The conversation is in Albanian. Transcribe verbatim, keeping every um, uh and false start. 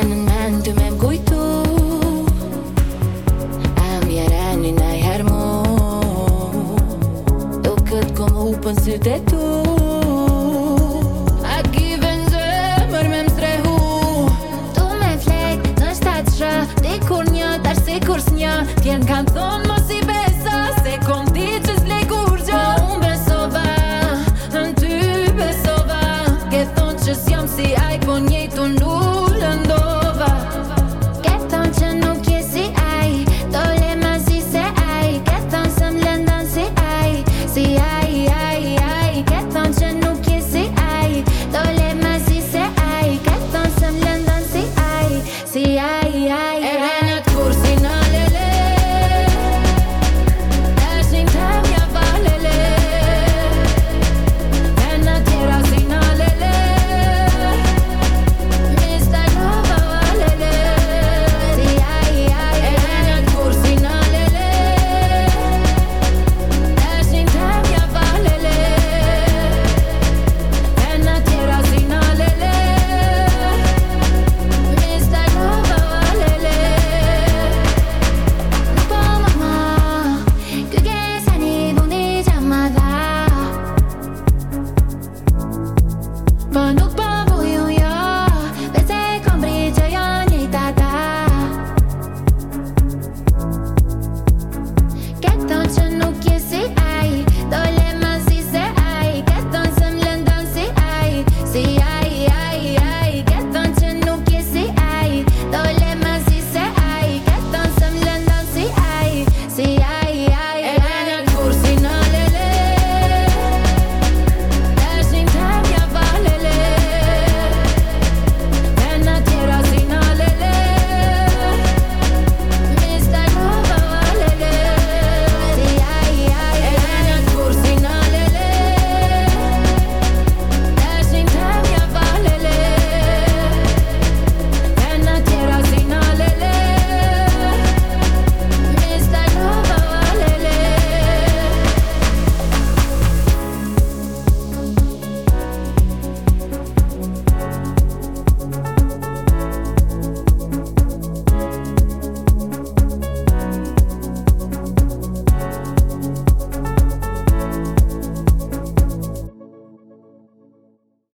vjen në men ty me m'kujtu a mjereni naj her mu do këtë kom hupën sytë e tu a given zemër me m'strehu tu me flet në shtatë shë dikur një tash si kur s'një tjernë kanë thonë mos i besa se kom di që s'le kur gjë unë besova në ty besova ke thonë që s'jam si aj po njejtu ndu